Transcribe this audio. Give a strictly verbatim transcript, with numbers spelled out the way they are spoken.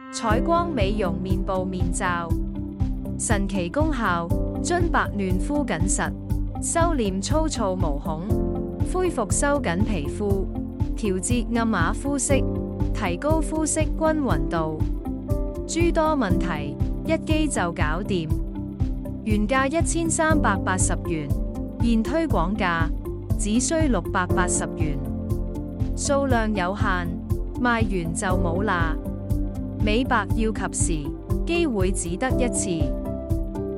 彩光美容面部面罩，神奇功效：津白嫩膚緊實，收斂粗糙毛孔，恢復收緊皮膚，調節暗啞膚色，提高膚色均勻度。諸多問題，一機就搞掂。原價一千三百八十元，現推廣價只需六百八十元，數量有限，賣完就冇啦。美白要及時，機會只得一次。